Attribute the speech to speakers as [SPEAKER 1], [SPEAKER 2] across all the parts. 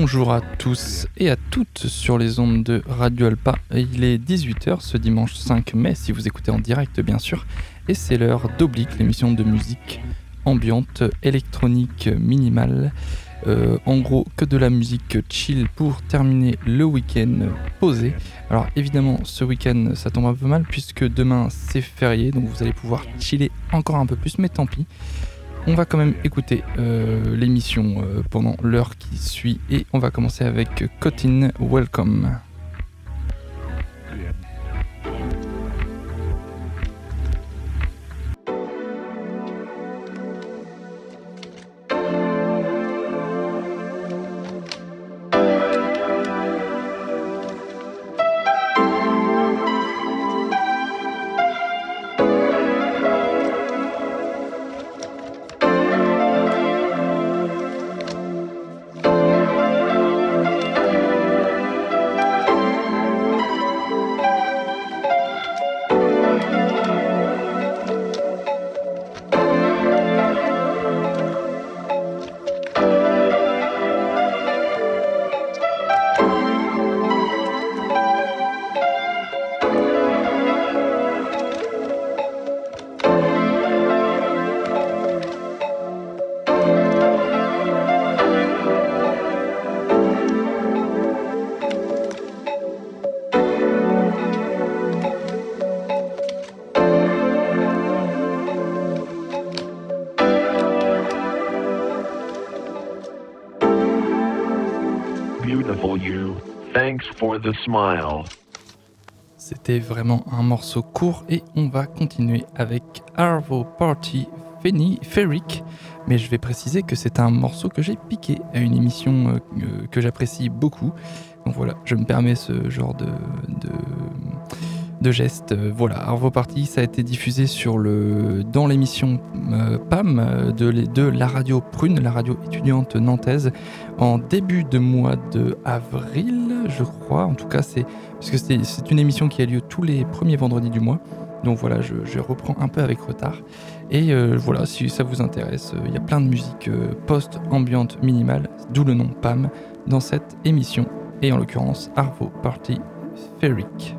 [SPEAKER 1] Bonjour à tous et à toutes sur les ondes de Radio Alpa. Il est 18h ce dimanche 5 mai, si vous écoutez en direct bien sûr, et c'est l'heure d'Oblique, l'émission de musique ambiante, électronique, minimale. En gros, que de la musique chill pour terminer le week-end posé. Alors évidemment, ce week-end ça tombe un peu mal puisque demain c'est férié, donc vous allez pouvoir chiller encore un peu plus, mais tant pis. On va quand même écouter l'émission pendant l'heure qui suit et on va commencer avec Cotton Welcome.
[SPEAKER 2] For the smile.
[SPEAKER 1] C'était vraiment un morceau court et on va continuer avec Arvo Party Ferric, mais je vais préciser que c'est un morceau que j'ai piqué à une émission que j'apprécie beaucoup. Donc voilà, je me permets ce genre de geste. Voilà, Arvo Party, ça a été diffusé dans l'émission PAM de la radio Prune, la radio étudiante nantaise, en début de mois de avril, je crois. En tout cas, c'est une émission qui a lieu tous les premiers vendredis du mois. Donc voilà, je reprends un peu avec retard. Et voilà, si ça vous intéresse, il y a plein de musique post-ambiante minimale, d'où le nom PAM, dans cette émission. Et en l'occurrence, Arvo Party Ferric.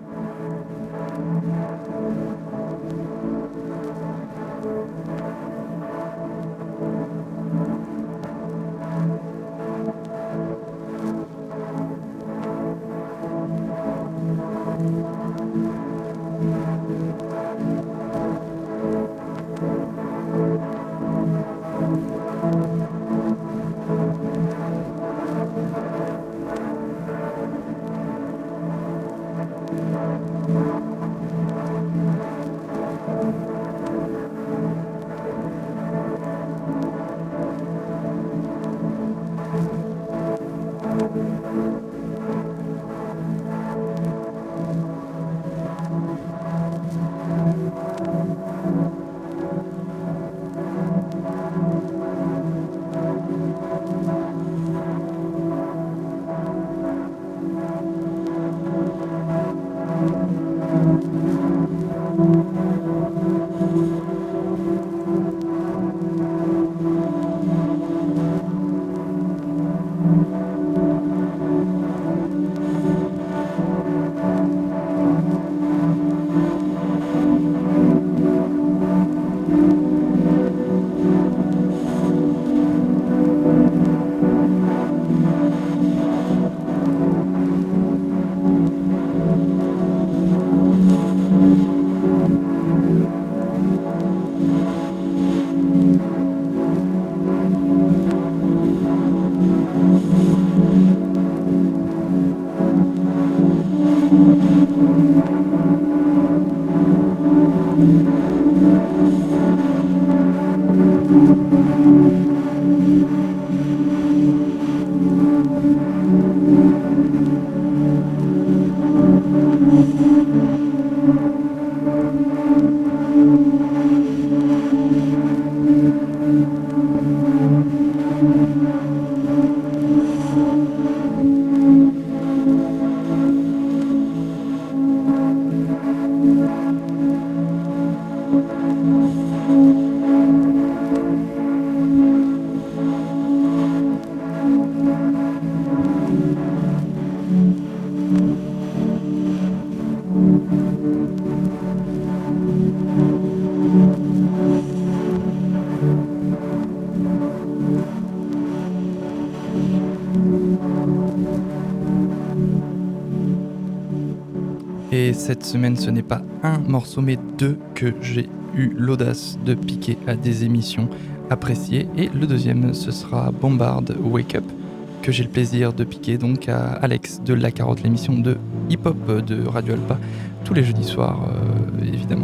[SPEAKER 1] Et cette semaine, ce n'est pas un morceau, mais deux que j'ai eu l'audace de piquer à des émissions appréciées. Et le deuxième, ce sera Bombard Wake Up, que j'ai le plaisir de piquer donc à Alex de La Carotte, l'émission de hip-hop de Radio Alpa, tous les jeudis soirs, évidemment.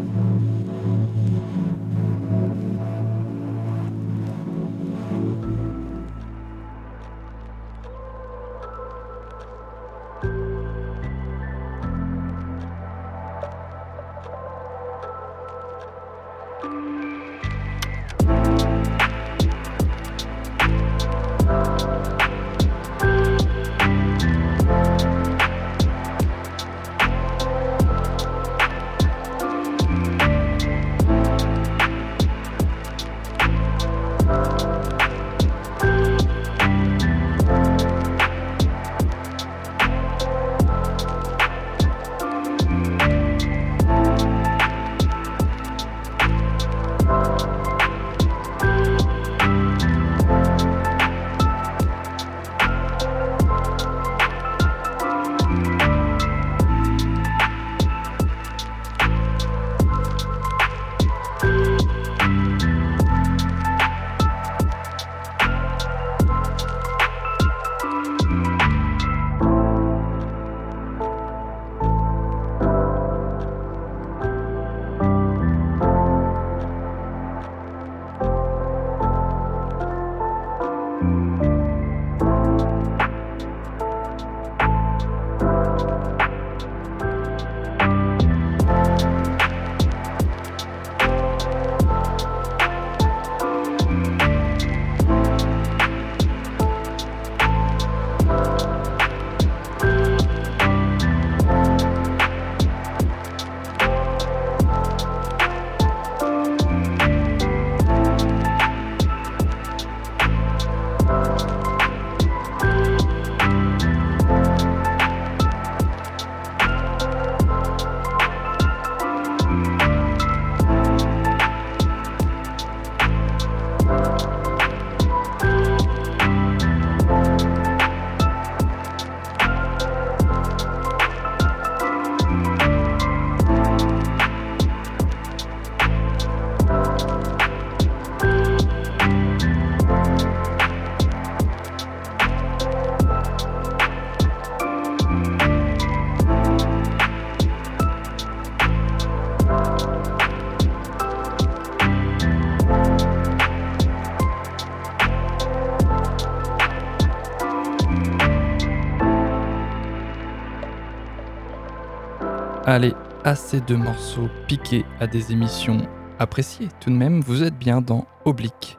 [SPEAKER 1] Allez, assez de morceaux piqués à des émissions appréciées. Tout de même, vous êtes bien dans Oblique.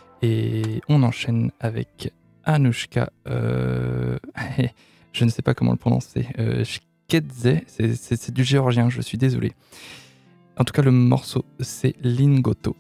[SPEAKER 1] Et on enchaîne avec Anushka. Je ne sais pas comment le prononcer. Shkedze, c'est du géorgien, je suis désolé. En tout cas, le morceau, c'est Lingoto.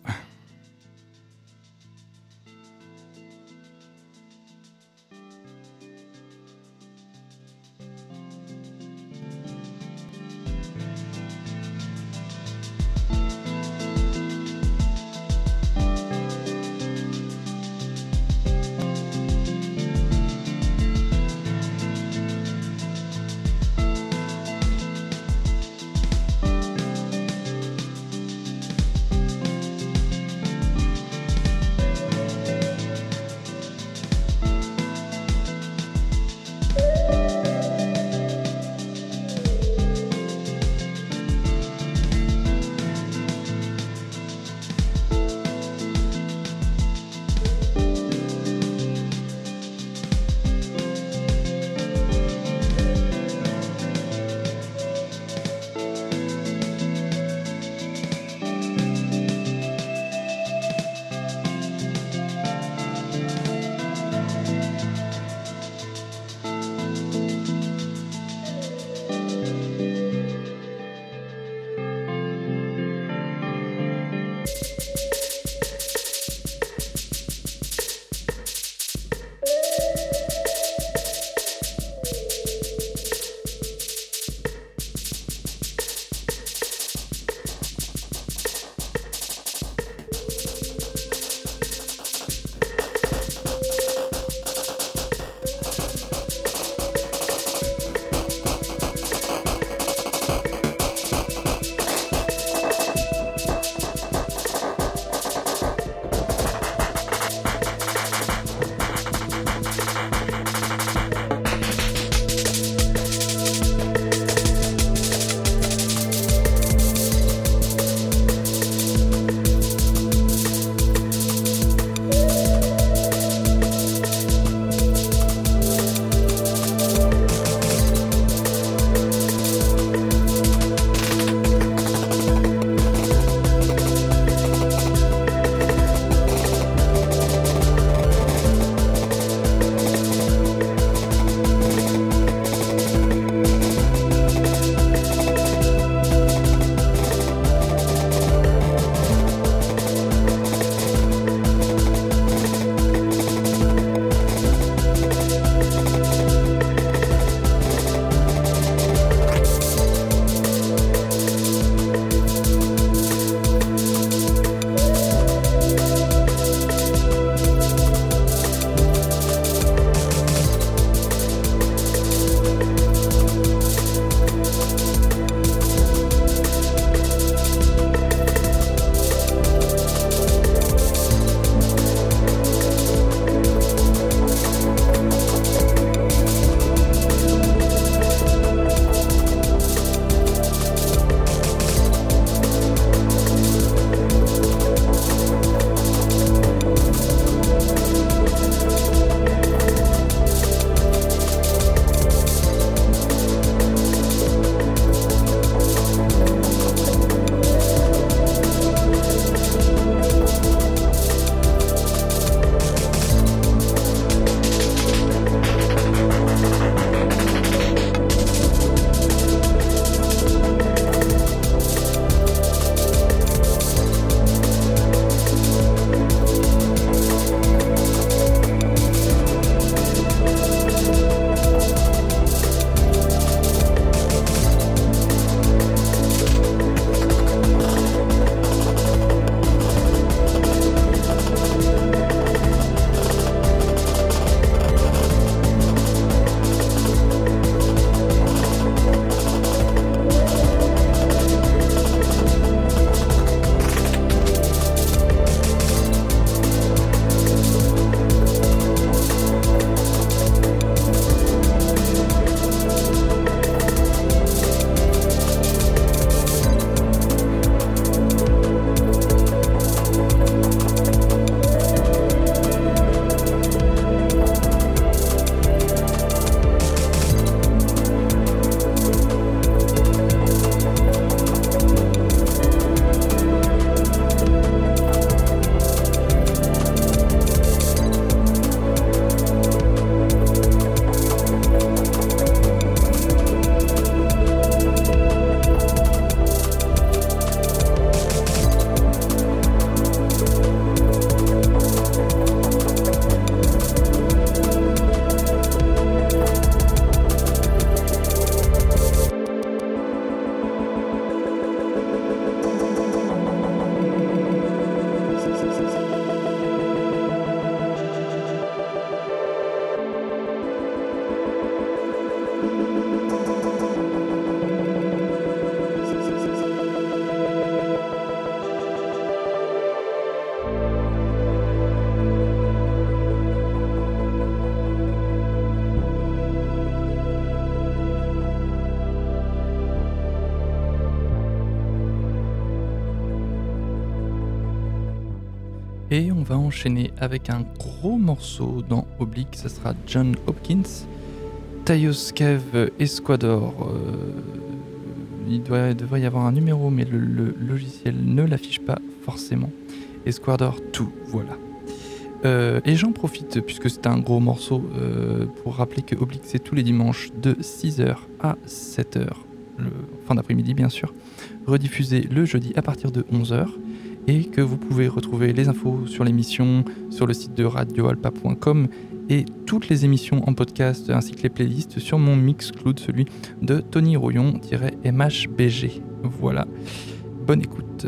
[SPEAKER 1] Et on va enchaîner avec un gros morceau dans Oblique, ça sera John Hopkins, Taos Cave Esquador. Il devrait y avoir un numéro, mais le logiciel ne l'affiche pas forcément. Esquador 2, voilà. Et j'en profite, puisque c'est un gros morceau, pour rappeler que Oblique c'est tous les dimanches de 6h à 7h, fin d'après-midi bien sûr, rediffusé le jeudi à partir de 11h. Et que vous pouvez retrouver les infos sur l'émission sur le site de radioalpa.com et toutes les émissions en podcast ainsi que les playlists sur mon Mixcloud, celui de Tony Rouillon-MHBG. Voilà, bonne écoute.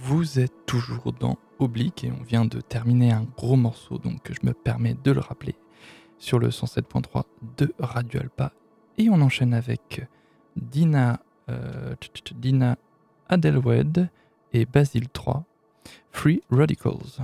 [SPEAKER 1] Vous êtes toujours dans Oblique et on vient de terminer un gros morceau, donc je me permets de le rappeler sur le 107.3 de Radio Alpa. Et on enchaîne avec Dina Adelwed et Basile 3, Free Radicals.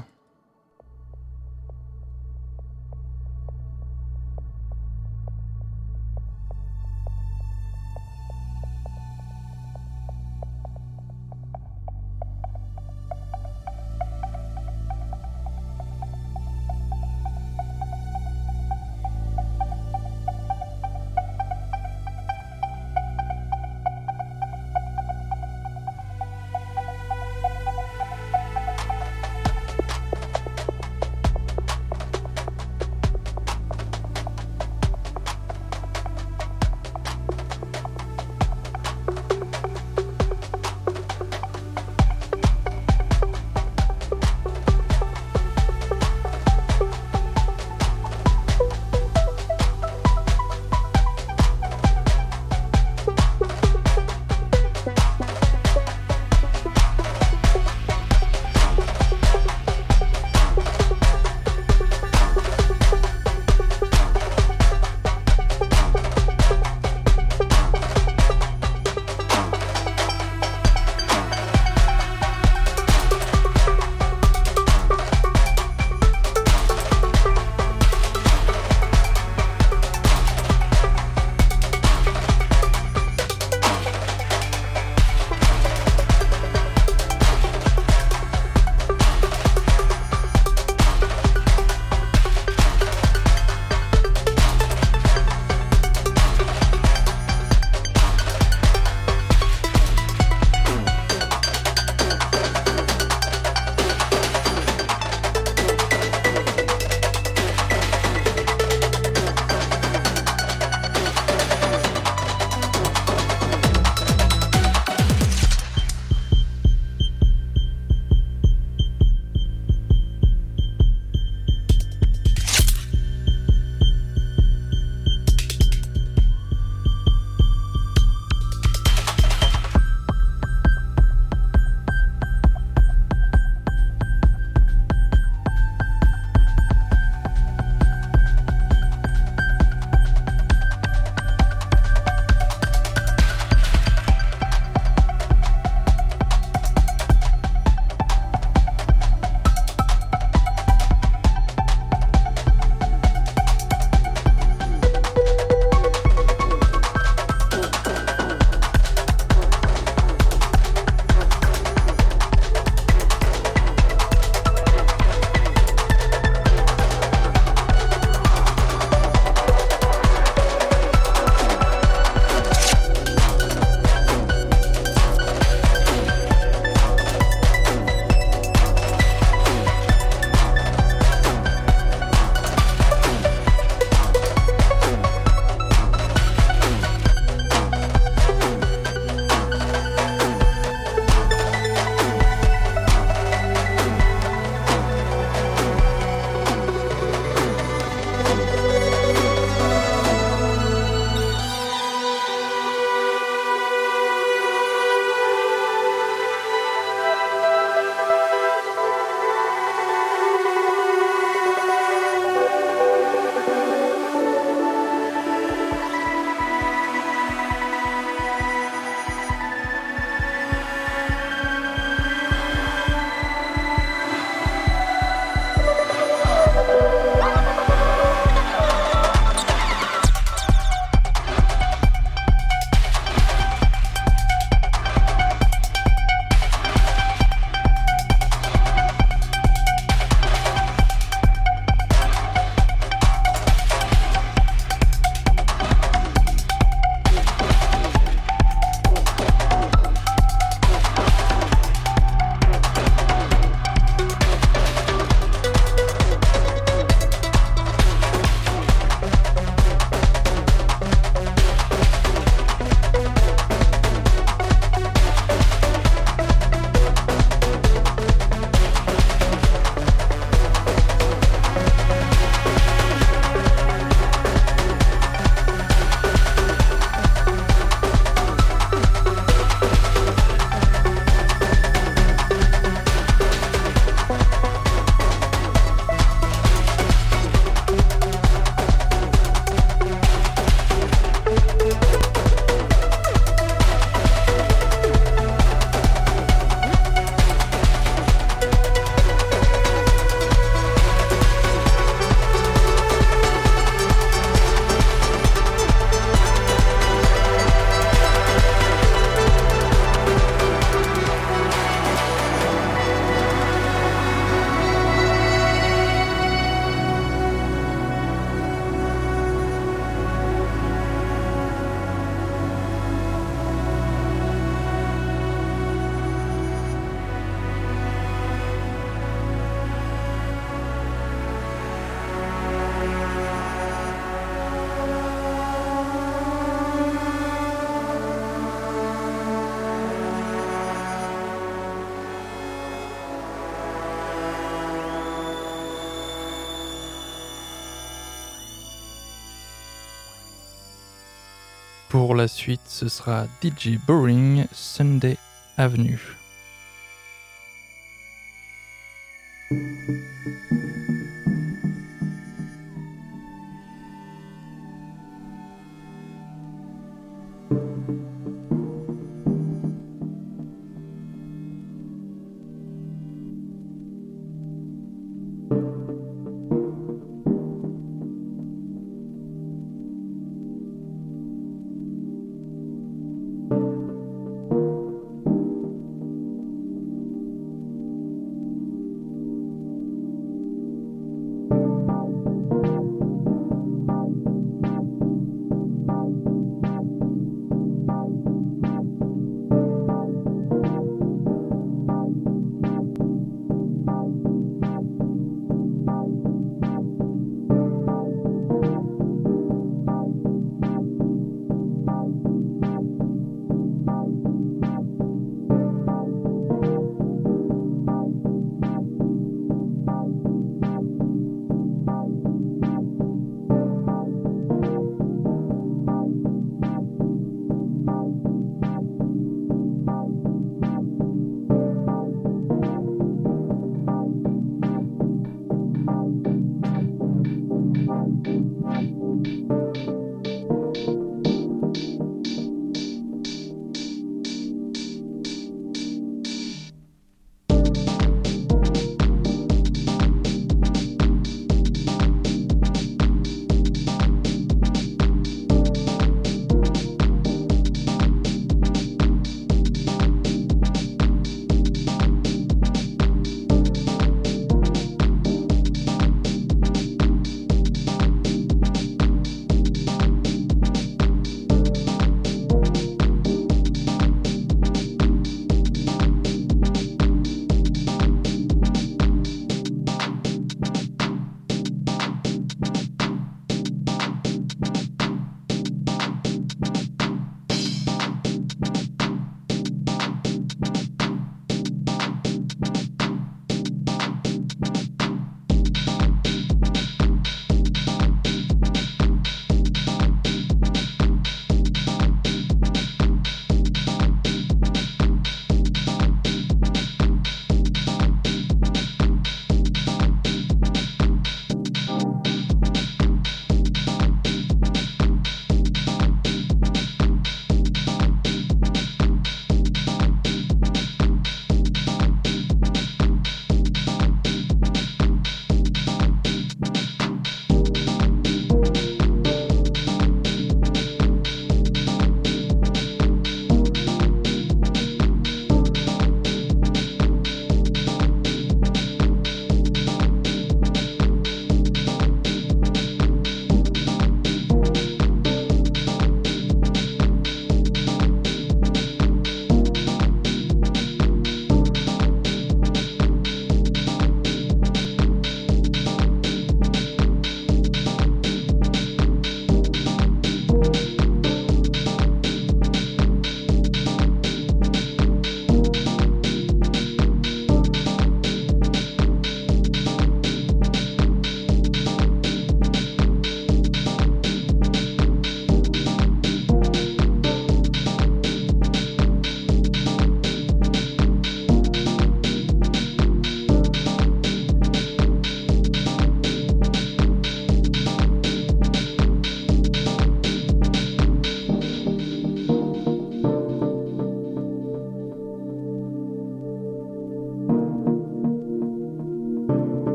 [SPEAKER 1] Pour la suite, ce sera DJ Boring, Sunday Avenue.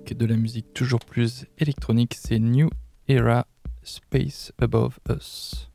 [SPEAKER 1] avec de la musique toujours plus électronique, c'est New Era Space Above Us.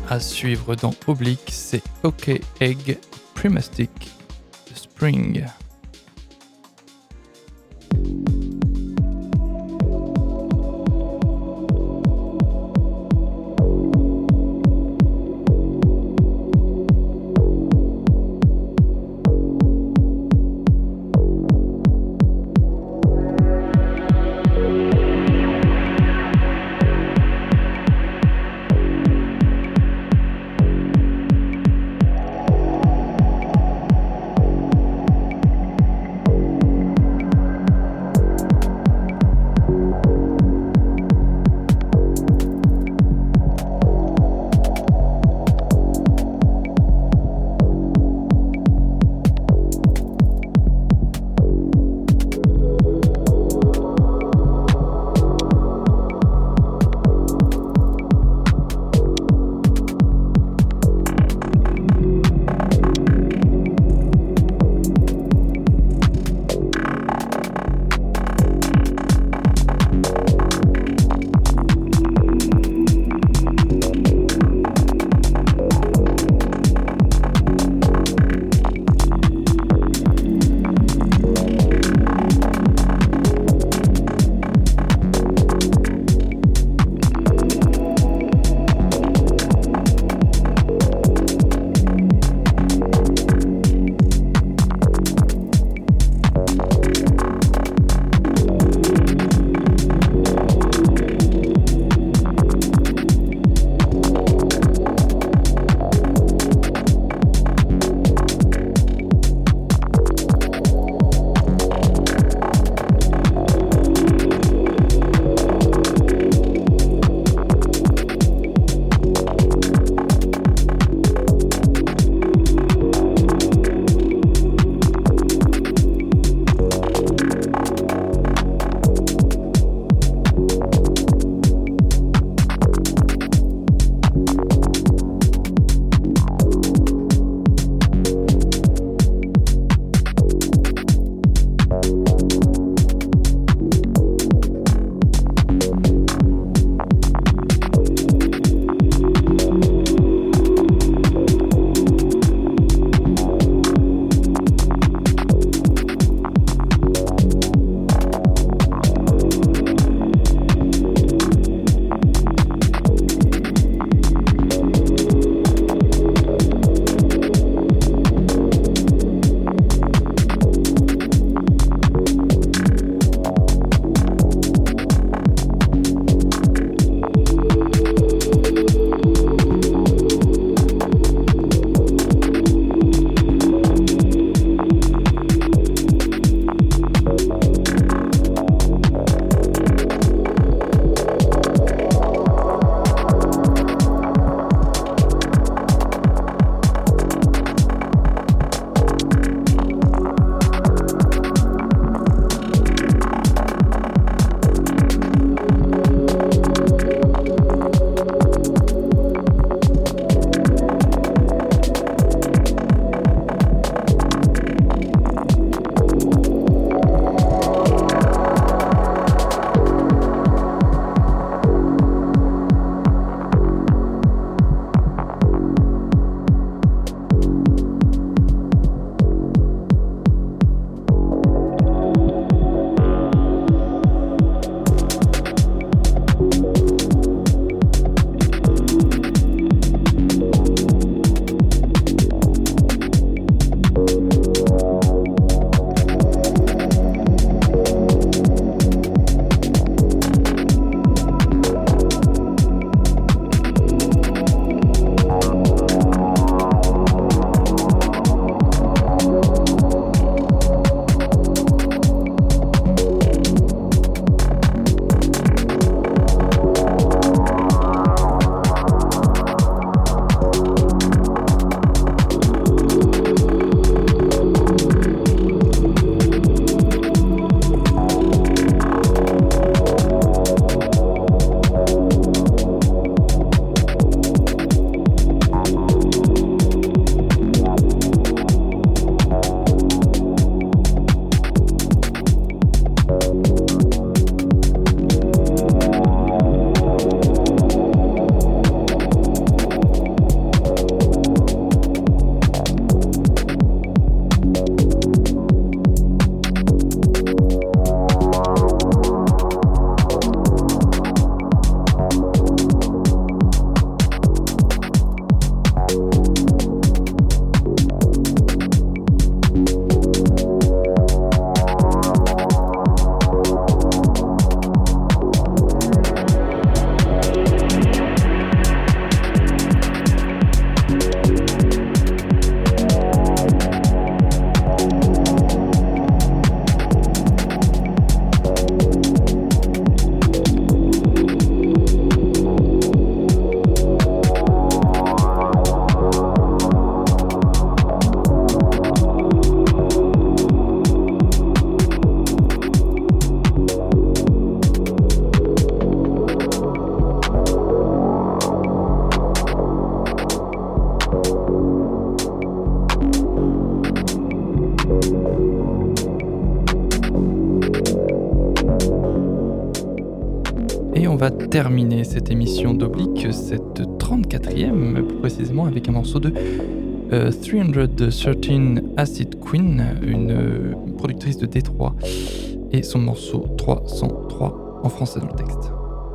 [SPEAKER 1] À suivre dans Oblique, c'est OK Egg Primastic Spring. Et on va terminer cette émission d'Oblique, cette 34e plus précisément, avec un morceau de 313 Acid Queen, une productrice de Détroit, et son morceau 303 en français dans le texte.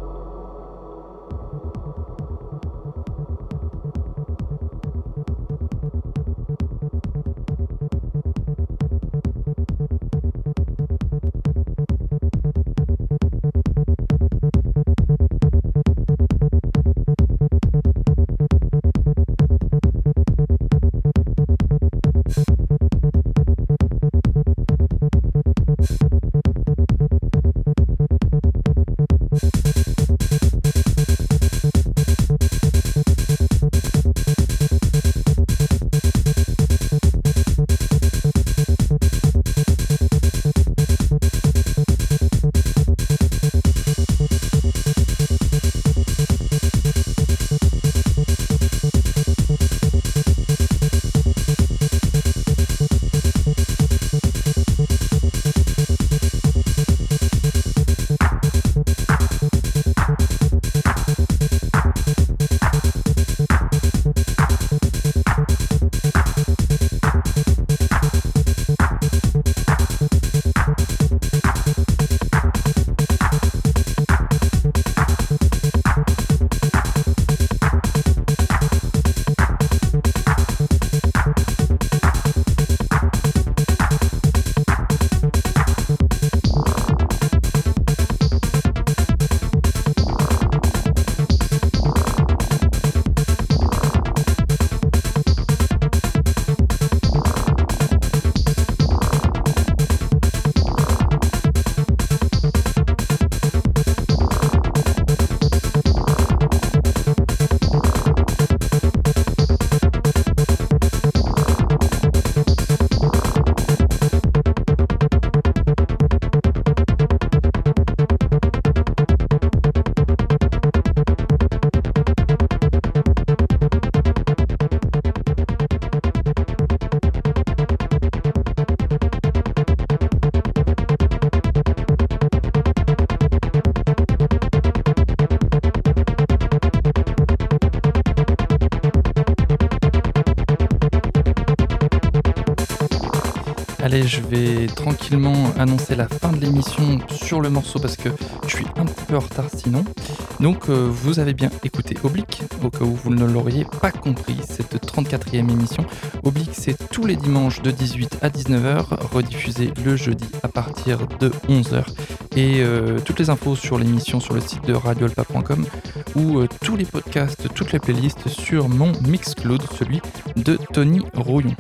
[SPEAKER 1] Allez, je vais tranquillement annoncer la fin de l'émission sur le morceau parce que je suis un petit peu en retard sinon. Donc vous avez bien écouté Oblique, au cas où vous ne l'auriez pas compris, cette 34e émission. Oblique, c'est tous les dimanches de 18 à 19h, rediffusé le jeudi à partir de 11h. Et toutes les infos sur l'émission sur le site de radioalpa.com ou tous les podcasts, toutes les playlists sur mon Mixcloud, celui de Tony Rouillon.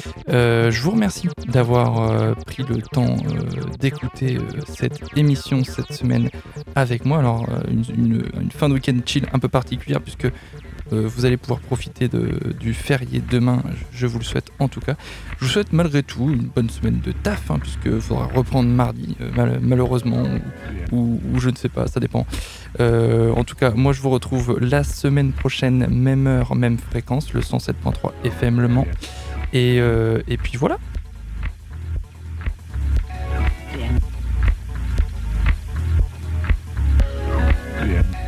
[SPEAKER 1] Je vous remercie d'avoir pris le temps d'écouter cette émission cette semaine avec moi. Alors une fin de week-end chill un peu particulière puisque vous allez pouvoir profiter du férié demain, je vous le souhaite en tout cas. Je vous souhaite malgré tout une bonne semaine de taf, puisqu'il faudra reprendre mardi, malheureusement, ou je ne sais pas, ça dépend. En tout cas, moi je vous retrouve la semaine prochaine, même heure, même fréquence, le 107.3 FM Le Mans. Et puis voilà.
[SPEAKER 2] Yeah.